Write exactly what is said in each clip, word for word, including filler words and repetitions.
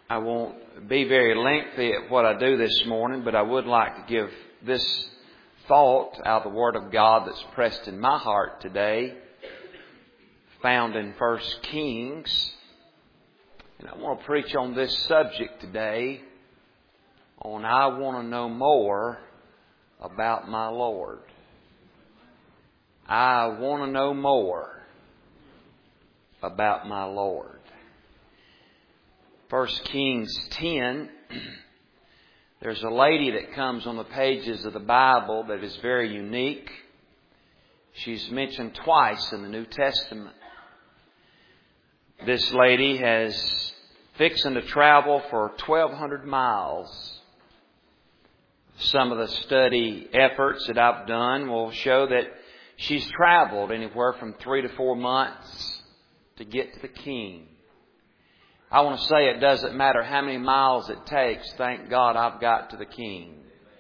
I won't be very lengthy at what I do this morning, but I would like to give this thought out of the Word of God that's pressed in my heart today, found in First Kings. And I want to preach on this subject today, on I want to know more about my Lord. I want to know more about my Lord. First Kings ten, there's a lady that comes on the pages of the Bible that is very unique. She's mentioned twice in the New Testament. This lady has fixing to travel for twelve hundred miles. Some of the study efforts that I've done will show that she's traveled anywhere from three to four months to get to the king. I want to say it doesn't matter how many miles it takes. Thank God I've got to the king.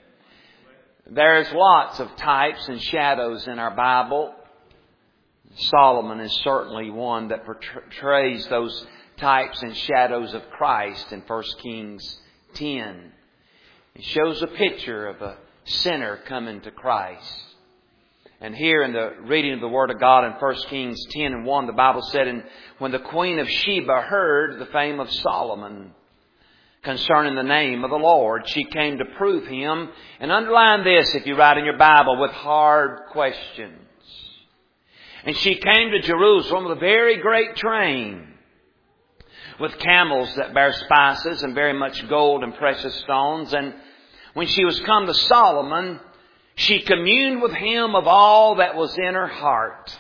There's lots of types and shadows in our Bible. Solomon is certainly one that portrays those types and shadows of Christ in First Kings ten. It shows a picture of a sinner coming to Christ. And here in the reading of the Word of God in First Kings ten and one, the Bible said, and when the Queen of Sheba heard the fame of Solomon concerning the name of the Lord, she came to prove him. And underline this if you write in your Bible, with hard questions. And she came to Jerusalem with a very great train, with camels that bear spices and very much gold and precious stones. And when she was come to Solomon, she communed with him of all that was in her heart.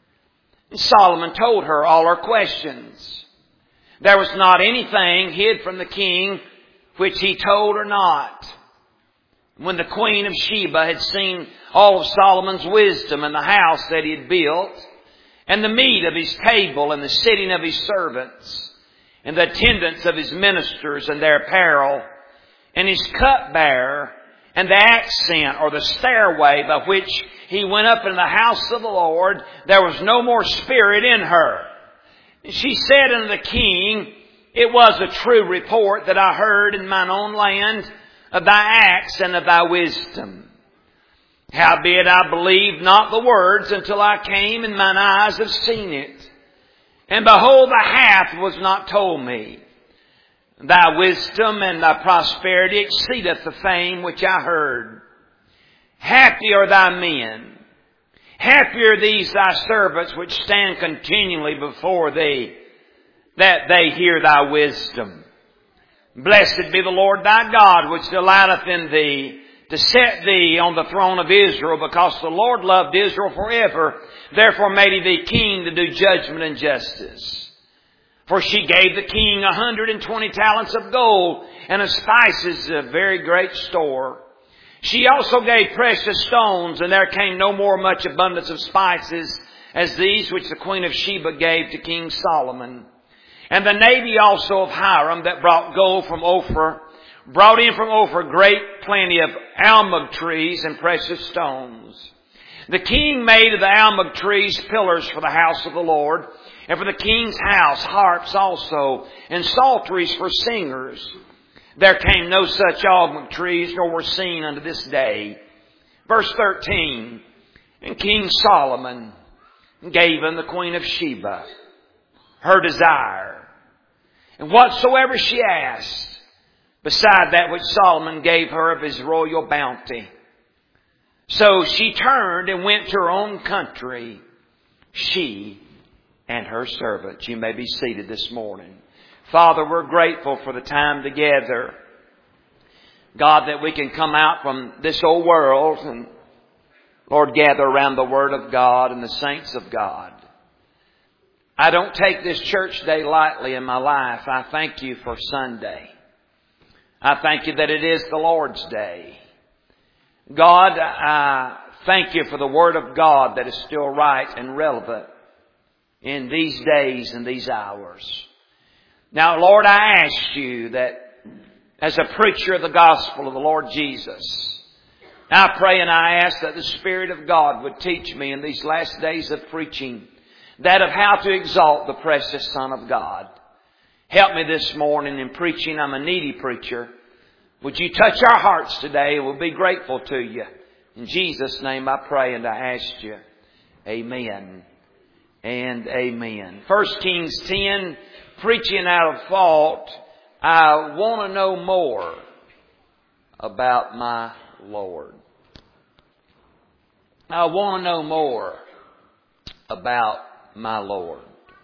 And Solomon told her all her questions. There was not anything hid from the king which he told her not. When the Queen of Sheba had seen all of Solomon's wisdom and the house that he had built, and the meat of his table and the sitting of his servants, and the attendance of his ministers and their apparel, and his cupbearer, and the accent or the stairway by which he went up in the house of the Lord, there was no more spirit in her. And she said unto the king, it was a true report that I heard in mine own land of thy acts and of thy wisdom. Howbeit I believed not the words until I came, and mine eyes have seen it. And behold, the half was not told me. Thy wisdom and thy prosperity exceedeth the fame which I heard. Happy are thy men. Happy are these thy servants which stand continually before thee, that they hear thy wisdom. Blessed be the Lord thy God, which delighteth in thee, to set thee on the throne of Israel, because the Lord loved Israel forever. Therefore made he thee king to do judgment and justice. For she gave the king a hundred and twenty talents of gold, and of spices a very great store. She also gave precious stones, and there came no more much abundance of spices as these which the Queen of Sheba gave to King Solomon. And the navy also of Hiram that brought gold from Ophir, brought in from Ophir great plenty of almug trees and precious stones. The king made of the almug trees pillars for the house of the Lord, and for the king's house harps also, and psalteries for singers. There came no such almug trees, nor were seen unto this day. Verse thirteen, and King Solomon gave unto the Queen of Sheba her desire, and whatsoever she asked, beside that which Solomon gave her of his royal bounty. So she turned and went to her own country, she and her servants. You may be seated this morning. Father, we're grateful for the time together. God, that we can come out from this old world and, Lord, gather around the Word of God and the saints of God. I don't take this church day lightly in my life. I thank you for Sunday. I thank you that it is the Lord's day. God, I thank you for the Word of God that is still right and relevant in these days and these hours. Now, Lord, I ask you that as a preacher of the gospel of the Lord Jesus, I pray and I ask that the Spirit of God would teach me in these last days of preaching that of how to exalt the precious Son of God. Help me this morning in preaching. I'm a needy preacher. Would you touch our hearts today? We'll be grateful to you. In Jesus' name I pray and I ask you. Amen and amen. First Kings ten, preaching out of fault. I want to know more about my Lord. I want to know more about my Lord.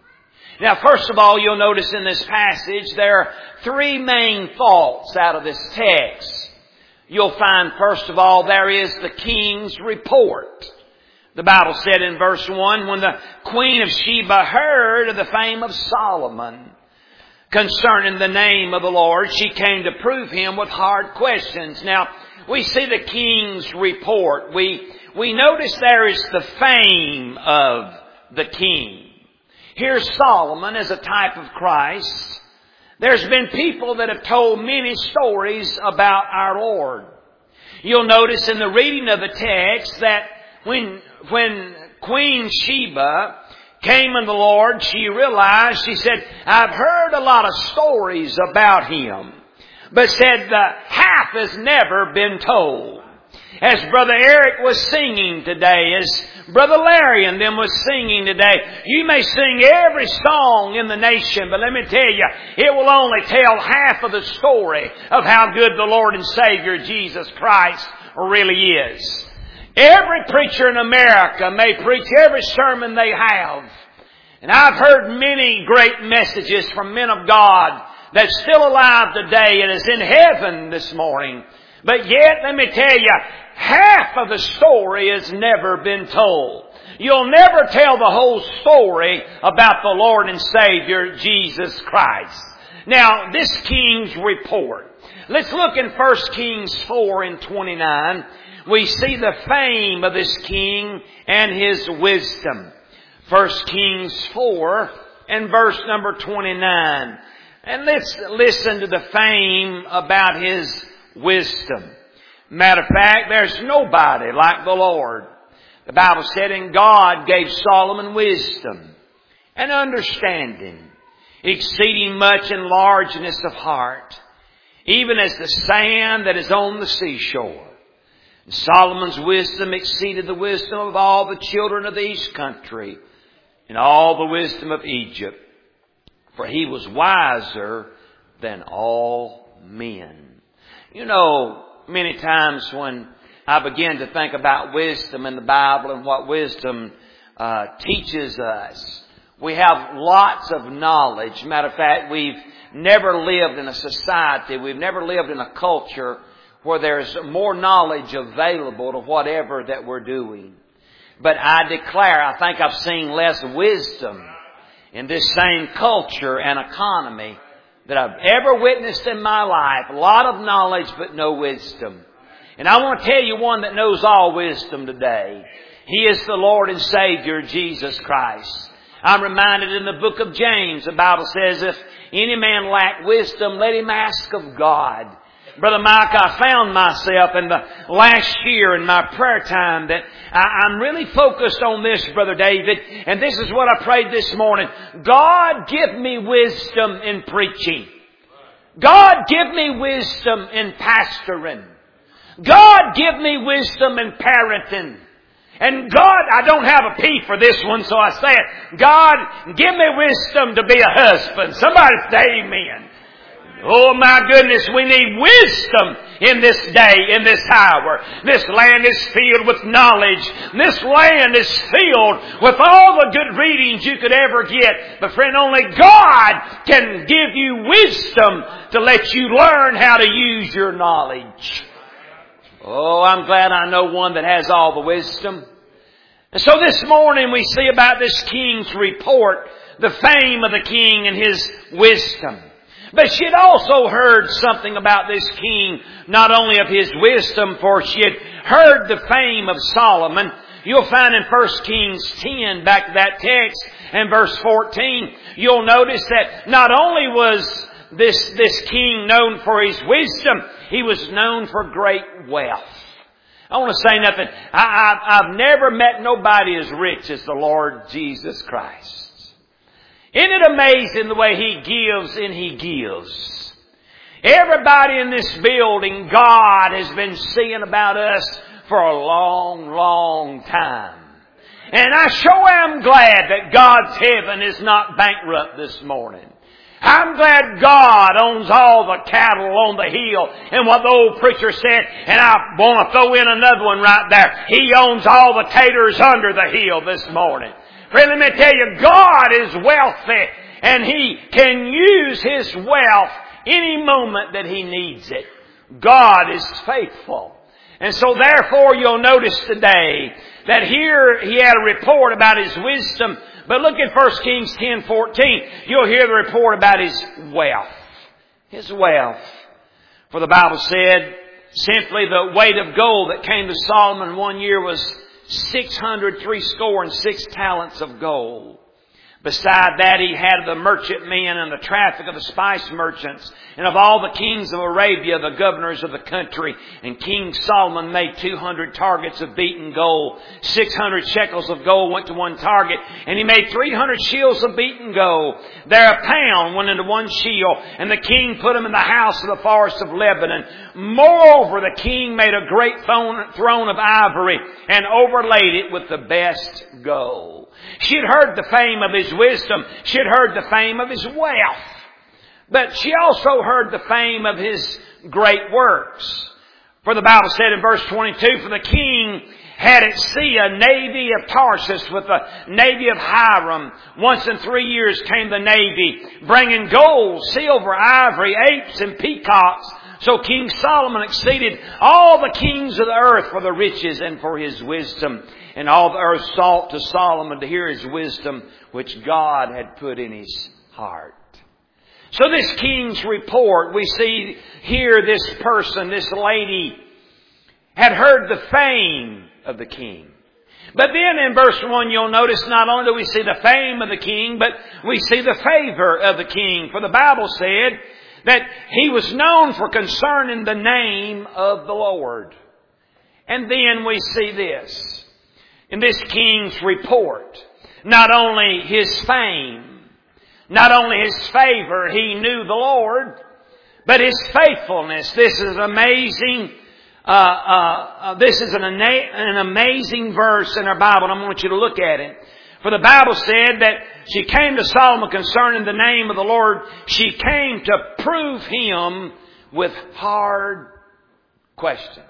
Now, first of all, you'll notice in this passage there are three main faults out of this text. You'll find, first of all, there is the king's report. The Bible said in verse one, when the Queen of Sheba heard of the fame of Solomon concerning the name of the Lord, she came to prove him with hard questions. Now, we see the king's report. We, we notice there is the fame of the king. Here's Solomon as a type of Christ. There's been people that have told many stories about our Lord. You'll notice in the reading of the text that when, when Queen Sheba came unto the Lord, she realized, she said, I've heard a lot of stories about Him, but said the half has never been told. As Brother Eric was singing today, as Brother Larry and them was singing today, you may sing every song in the nation, but let me tell you, it will only tell half of the story of how good the Lord and Savior Jesus Christ really is. Every preacher in America may preach every sermon they have. And I've heard many great messages from men of God that's still alive today and is in heaven this morning. But yet, let me tell you, half of the story has never been told. You'll never tell the whole story about the Lord and Savior, Jesus Christ. Now, this king's report. Let's look in First Kings four and twenty-nine. We see the fame of this king and his wisdom. First Kings four and verse number twenty-nine. And let's listen to the fame about his wisdom. Matter of fact, there's nobody like the Lord. The Bible said, and God gave Solomon wisdom and understanding, exceeding much in largeness of heart, even as the sand that is on the seashore. And Solomon's wisdom exceeded the wisdom of all the children of the east country and all the wisdom of Egypt, for he was wiser than all men. You know, many times when I begin to think about wisdom in the Bible and what wisdom uh, teaches us, we have lots of knowledge. Matter of fact, we've never lived in a society, we've never lived in a culture where there's more knowledge available to whatever that we're doing. But I declare, I think I've seen less wisdom in this same culture and economy that I've ever witnessed in my life. A lot of knowledge, but no wisdom. And I want to tell you one that knows all wisdom today. He is the Lord and Savior, Jesus Christ. I'm reminded in the book of James, the Bible says, if any man lack wisdom, let him ask of God. Brother Mike, I found myself in the last year in my prayer time that I, I'm really focused on this, Brother David, and this is what I prayed this morning. God, give me wisdom in preaching. God, give me wisdom in pastoring. God, give me wisdom in parenting. And God, I don't have a P for this one, so I say it. God, give me wisdom to be a husband. Somebody say amen. Oh my goodness, we need wisdom in this day, in this hour. This land is filled with knowledge. This land is filled with all the good readings you could ever get. But friend, only God can give you wisdom to let you learn how to use your knowledge. Oh, I'm glad I know one that has all the wisdom. And so this morning we see about this king's report, the fame of the king and his wisdom. But she had also heard something about this king, not only of his wisdom, for she had heard the fame of Solomon. You'll find in First Kings ten, back to that text, and verse fourteen, you'll notice that not only was this, this king known for his wisdom, he was known for great wealth. I want to say nothing. I, I, I've never met nobody as rich as the Lord Jesus Christ. Isn't it amazing the way He gives and He gives? Everybody in this building, God has been seeing about us for a long, long time. And I sure am glad that God's heaven is not bankrupt this morning. I'm glad God owns all the cattle on the hill. And what the old preacher said, and I want to throw in another one right there. He owns all the taters under the hill this morning. Friend, let me tell you, God is wealthy, and He can use His wealth any moment that He needs it. God is faithful. And so therefore you'll notice today that here He had a report about His wisdom. But look at First Kings ten fourteen. You'll hear the report about His wealth. His wealth. For the Bible said, simply the weight of gold that came to Solomon one year was six hundred three score and six talents of gold. Beside that, he had the merchantmen and the traffic of the spice merchants, and of all the kings of Arabia, the governors of the country. And King Solomon made two hundred targets of beaten gold. six hundred shekels of gold went to one target, and he made three hundred shields of beaten gold. There a pound went into one shield, and the king put them in the house of the forest of Lebanon. Moreover, the king made a great throne of ivory and overlaid it with the best gold. She had heard the fame of his wisdom. She had heard the fame of his wealth. But she also heard the fame of his great works. For the Bible said in verse twenty-two, for the king had at sea a navy of Tarshish with a navy of Hiram. Once in three years came the navy, bringing gold, silver, ivory, apes, and peacocks. So King Solomon exceeded all the kings of the earth for the riches and for his wisdom. And all the earth sought to Solomon to hear his wisdom, which God had put in his heart. So this king's report, we see here this person, this lady, had heard the fame of the king. But then in verse one, you'll notice not only do we see the fame of the king, but we see the favor of the king. For the Bible said that he was known for concerning the name of the Lord. And then we see this. In this king's report, not only his fame, not only his favor, he knew the Lord, but his faithfulness. This is amazing. Uh, uh, uh, this is an, an amazing verse in our Bible, and I want you to look at it. For the Bible said that she came to Solomon concerning the name of the Lord. She came to prove him with hard questions.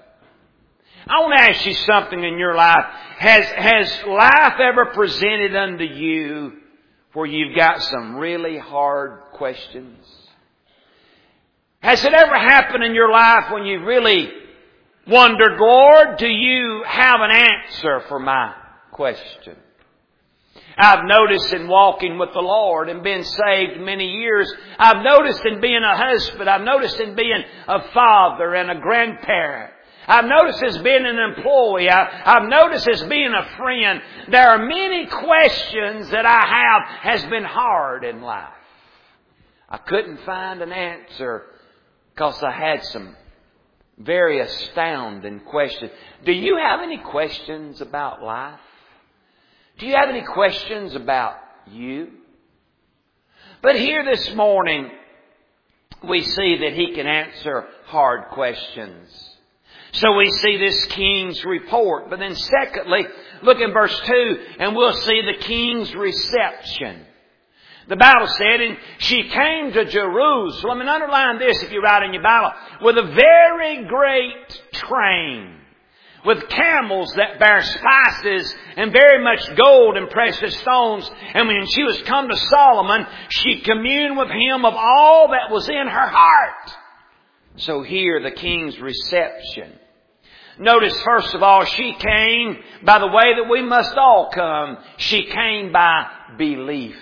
I want to ask you something in your life. Has, has life ever presented unto you where you've got some really hard questions? Has it ever happened in your life when you really wondered, Lord, do you have an answer for my question? I've noticed in walking with the Lord and being saved many years, I've noticed in being a husband, I've noticed in being a father and a grandparent, I've noticed as being an employee. I, I've noticed as being a friend. There are many questions that I have has been hard in life. I couldn't find an answer because I had some very astounding questions. Do you have any questions about life? Do you have any questions about you? But here this morning, we see that he can answer hard questions. So we see this king's report. But then secondly, look in verse two and we'll see the king's reception. The Bible said, and she came to Jerusalem, and underline this if you write in your Bible, with a very great train, with camels that bear spices and very much gold and precious stones. And when she was come to Solomon, she communed with him of all that was in her heart. So here the king's reception. Notice, first of all, she came by the way that we must all come. She came by belief.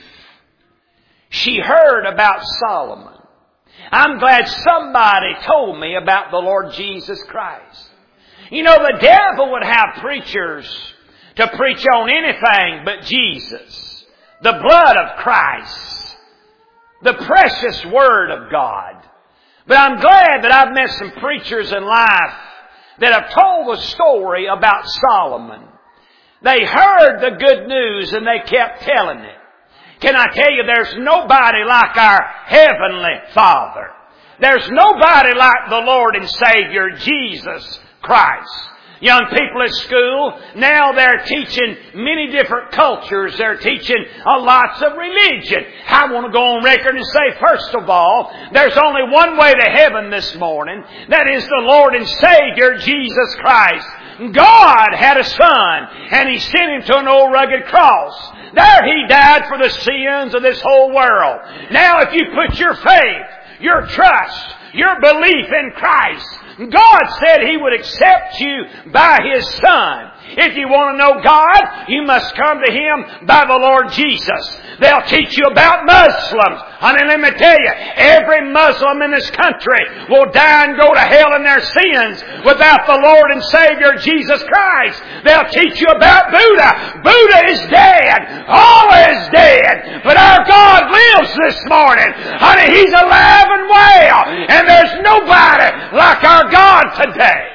She heard about Solomon. I'm glad somebody told me about the Lord Jesus Christ. You know, the devil would have preachers to preach on anything but Jesus, the blood of Christ, the precious Word of God. But I'm glad that I've met some preachers in life that have told the story about Solomon. They heard the good news and they kept telling it. Can I tell you, there's nobody like our Heavenly Father. There's nobody like the Lord and Savior, Jesus Christ. Young people at school, now they're teaching many different cultures. They're teaching uh, lots of religion. I want to go on record and say, first of all, there's only one way to heaven this morning. That is the Lord and Savior, Jesus Christ. God had a Son, and He sent Him to an old rugged cross. There He died for the sins of this whole world. Now if you put your faith, your trust, your belief in Christ, God said He would accept you by His Son. If you want to know God, you must come to Him by the Lord Jesus. They'll teach you about Muslims. Honey, let me tell you, every Muslim in this country will die and go to hell in their sins without the Lord and Savior Jesus Christ. They'll teach you about Buddha. Buddha is dead. All is dead. But our God lives this morning. Honey, He's alive and well. And there's nobody like our God today.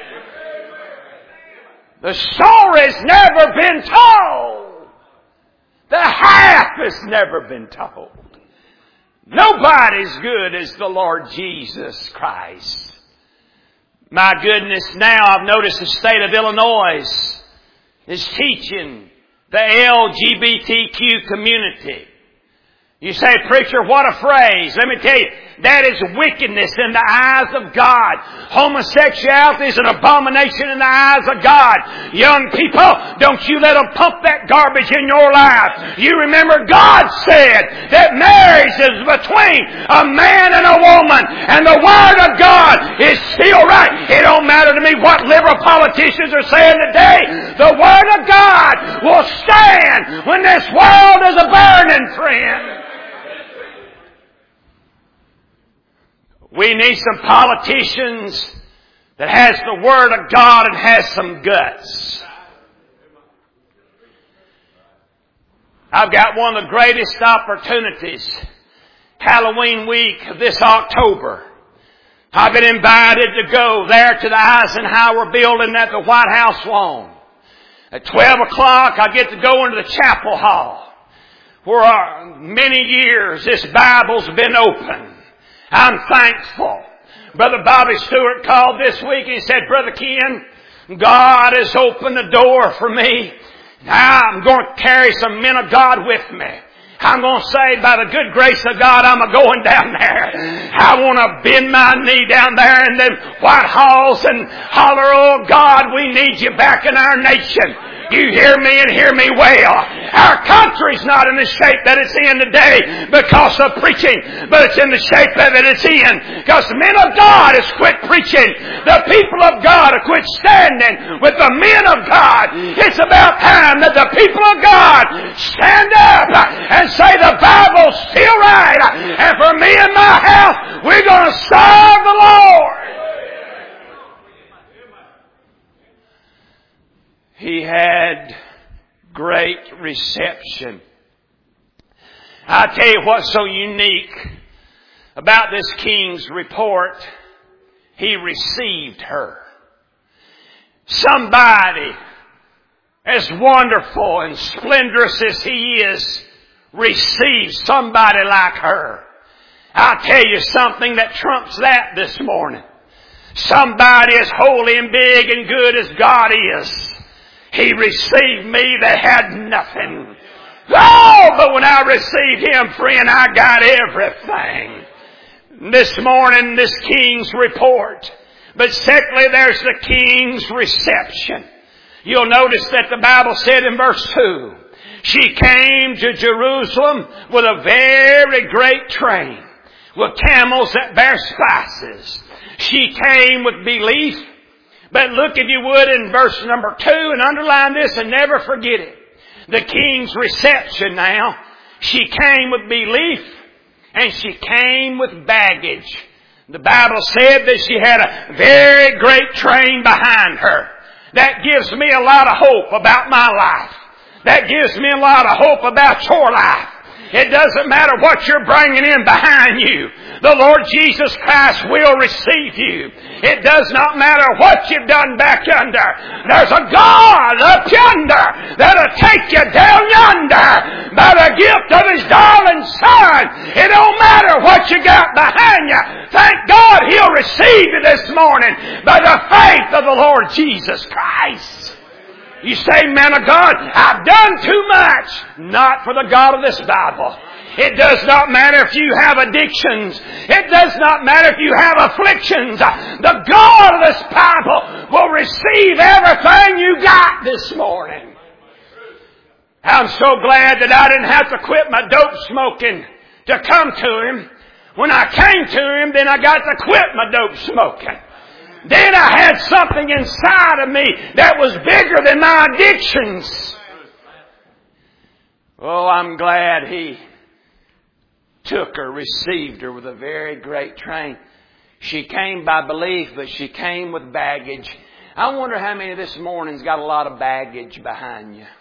The story's never been told. The half has never been told. Nobody's good as the Lord Jesus Christ. My goodness, now I've noticed the state of Illinois is teaching the L G B T Q community. You say, preacher, what a phrase. Let me tell you, that is wickedness in the eyes of God. Homosexuality is an abomination in the eyes of God. Young people, don't you let them pump that garbage in your life. You remember God said that marriage is between a man and a woman, and the Word of God is still right. It don't matter to me what liberal politicians are saying today. The Word of God will stand when this world is a burning, friend. We need some politicians that has the Word of God and has some guts. I've got one of the greatest opportunities, Halloween week of this October. I've been invited to go there to the Eisenhower building at the White House lawn. At twelve o'clock, I get to go into the chapel hall. For uh, many years, this Bible's been open. I'm thankful. Brother Bobby Stewart called this week and he said, Brother Ken, God has opened the door for me. Now I'm going to carry some men of God with me. I'm going to say, by the good grace of God, I'm a going down there. I want to bend my knee down there in them white halls and holler, oh God, we need you back in our nation. You hear me and hear me well. Our country's not in the shape that it's in today because of preaching, but it's in the shape that it's in because the men of God has quit preaching. The people of God have quit standing with the men of God. It's about time that the people of God stand up and say the Bible's still right. And for me and my house, we're going to serve the Lord. He had great reception. I tell you what's so unique about this king's report. He received her. Somebody as wonderful and splendorous as he is receives somebody like her. I'll tell you something that trumps that this morning. Somebody as holy and big and good as God is. He received me that had nothing. Oh, but when I received Him, friend, I got everything. This morning, this king's report. But secondly, there's the king's reception. You'll notice that the Bible said in verse two, she came to Jerusalem with a very great train, with camels that bear spices. She came with belief. But look, if you would, in verse number two, and underline this and never forget it. The king's reception now. She came with belief and she came with baggage. The Bible said that she had a very great train behind her. That gives me a lot of hope about my life. That gives me a lot of hope about your life. It doesn't matter what you're bringing in behind you. The Lord Jesus Christ will receive you. It does not matter what you've done back yonder. There's a God up yonder that'll take you down yonder by the gift of His darling Son. It don't matter what you got behind you. Thank God He'll receive you this morning by the faith of the Lord Jesus Christ. You say, man of God, I've done too much. Not for the God of this Bible. It does not matter if you have addictions. It does not matter if you have afflictions. The God of this Bible will receive everything you got this morning. I'm so glad that I didn't have to quit my dope smoking to come to Him. When I came to Him, then I got to quit my dope smoking. Then I had something inside of me that was bigger than my addictions. Oh, I'm glad He took her, received her with a very great train. She came by belief, but she came with baggage. I wonder how many this morning's got a lot of baggage behind you.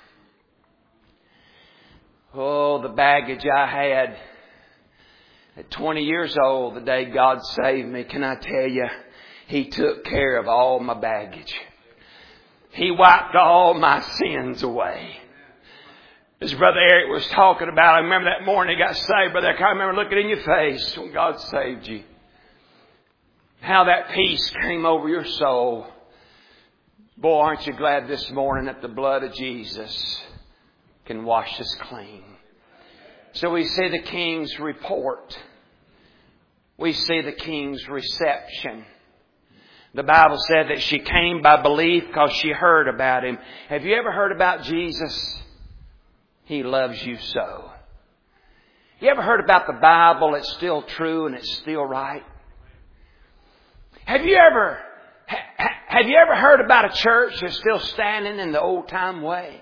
Oh, the baggage I had at twenty years old, the day God saved me. Can I tell you? He took care of all my baggage. He wiped all my sins away. As Brother Eric was talking about, I remember that morning he got saved, Brother Eric, I remember looking in your face when God saved you. How that peace came over your soul. Boy, aren't you glad this morning that the blood of Jesus can wash us clean. So we see the King's report. We see the King's reception. The Bible said that she came by belief because she heard about Him. Have you ever heard about Jesus? He loves you so. You ever heard about the Bible? It's still true and it's still right. Have you ever, ha, have you ever heard about a church that's still standing in the old time way?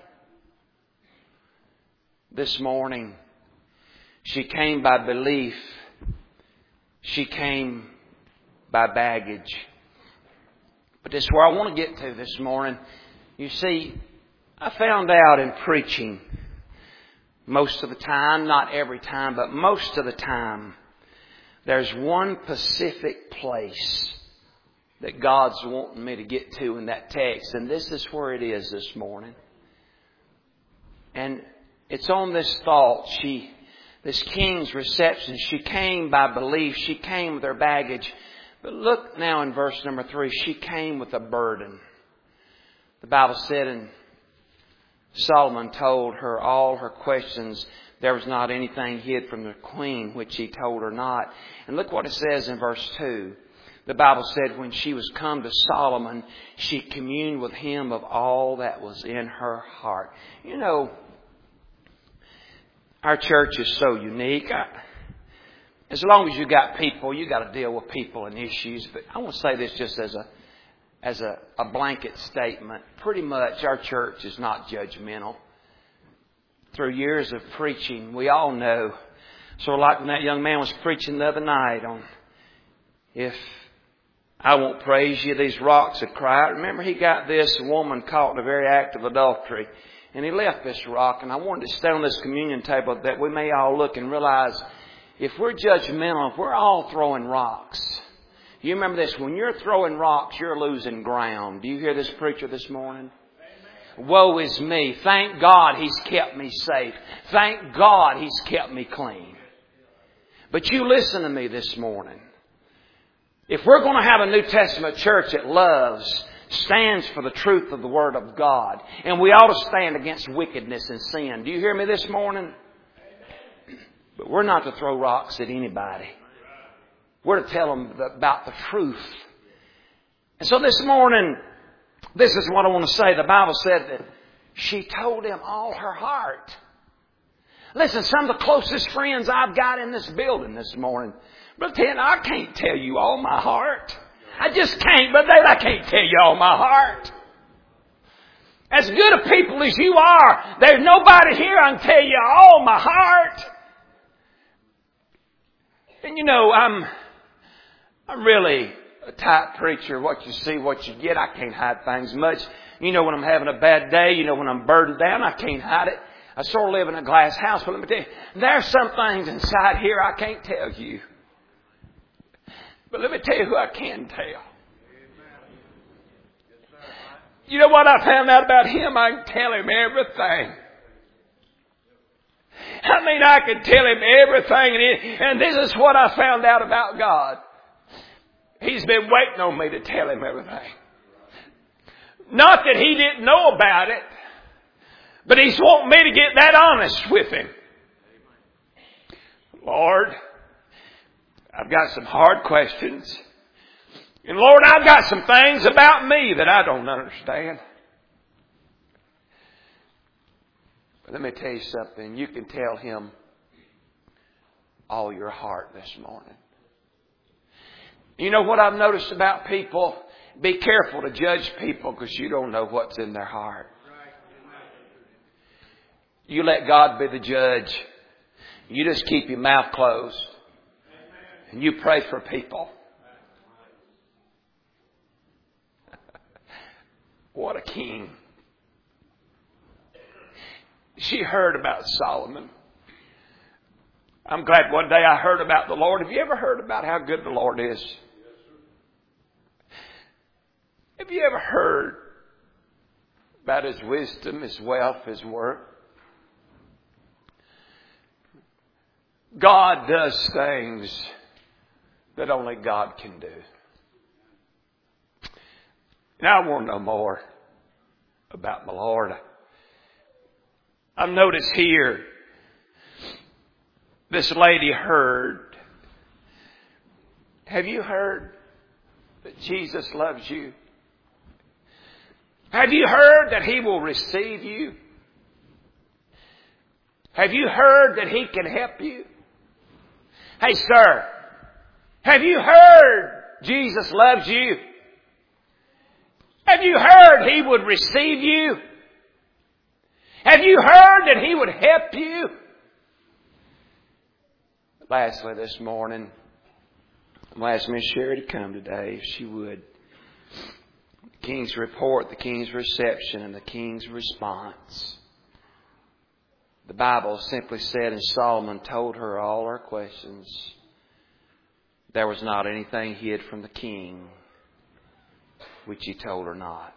This morning, she came by belief. She came by baggage. But this is where I want to get to this morning. You see, I found out in preaching most of the time, not every time, but most of the time, there's one specific place that God's wanting me to get to in that text. And this is where it is this morning. And it's on this thought. She, this King's reception, she came by belief. She came with her baggage. But look now in verse number three. She came with a burden. The Bible said, and Solomon told her all her questions. There was not anything hid from the queen which he told her not. And look what it says in verse two. The Bible said when she was come to Solomon, she communed with him of all that was in her heart. You know, our church is so unique. I, As long as you got people, you got to deal with people and issues. But I want to say this just as a as a, a blanket statement. Pretty much our church is not judgmental. Through years of preaching, we all know. So like when that young man was preaching the other night on, if I won't praise you, these rocks will cry out. Remember, he got this woman caught in a very act of adultery. And he left this rock. And I wanted to stay on this communion table that we may all look and realize if we're judgmental, if we're all throwing rocks. You remember this, when you're throwing rocks, you're losing ground. Do you hear this preacher this morning? Amen. Woe is me. Thank God He's kept me safe. Thank God He's kept me clean. But you listen to me this morning. If we're going to have a New Testament church that loves, stands for the truth of the Word of God, and we ought to stand against wickedness and sin. Do you hear me this morning? But we're not to throw rocks at anybody. We're to tell them about the truth. And so this morning, this is what I want to say. The Bible said that she told him all her heart. Listen, some of the closest friends I've got in this building this morning, Brother Ted, I can't tell you all my heart. I just can't, Brother David, I can't tell you all my heart. As good a people as you are, there's nobody here I can tell you all my heart. And you know, I'm I'm really a tight preacher. What you see, what you get. I can't hide things much. You know when I'm having a bad day, you know when I'm burdened down, I can't hide it. I sort of live in a glass house, but let me tell you, there's some things inside here I can't tell you. But let me tell you who I can tell. You know what I found out about him? I can tell him everything. I mean, I can tell him everything. And, it, and this is what I found out about God. He's been waiting on me to tell him everything. Not that he didn't know about it, but he's wanting me to get that honest with him. Lord, I've got some hard questions. And Lord, I've got some things about me that I don't understand. But let me tell you something. You can tell him all your heart this morning. You know what I've noticed about people? Be careful to judge people because you don't know what's in their heart. You let God be the judge. You just keep your mouth closed. And you pray for people. What a king. She heard about Solomon. I'm glad one day I heard about the Lord. Have you ever heard about how good the Lord is? Have you ever heard about His wisdom, His wealth, His work? God does things that only God can do. Now I want to know more about my Lord. I've noticed here, this lady heard. Have you heard that Jesus loves you? Have you heard that He will receive you? Have you heard that He can help you? Hey, sir, have you heard Jesus loves you? Have you heard He would receive you? Have you heard that He would help you? Lastly, this morning, I'm going to ask Miss Sherry to come today, if she would. The King's report, the King's reception, and the King's response. The Bible simply said, and Solomon told her all her questions. There was not anything hid from the King, which he told her not.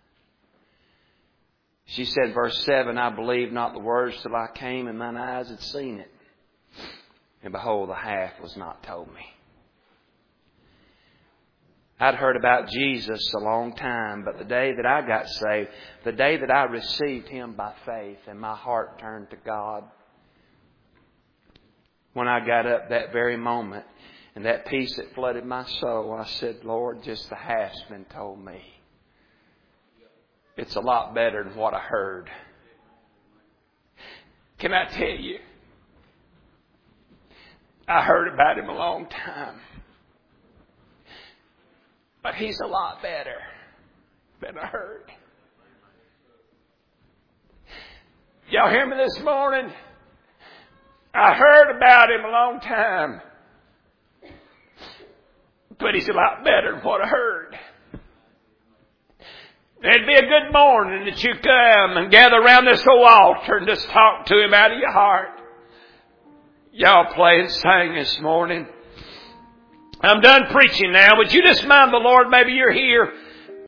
She said, verse seven, I believed not the words till I came and mine eyes had seen it. And behold, the half was not told me. I'd heard about Jesus a long time, but the day that I got saved, the day that I received Him by faith and my heart turned to God, when I got up that very moment and that peace that flooded my soul, I said, Lord, just the half's been told me. It's a lot better than what I heard. Can I tell you? I heard about Him a long time. But He's a lot better than I heard. Y'all hear me this morning? I heard about Him a long time. But He's a lot better than what I heard. It'd be a good morning that you come and gather around this old altar and just talk to Him out of your heart. Y'all play and sing this morning. I'm done preaching now. Would you just mind the Lord? Maybe you're here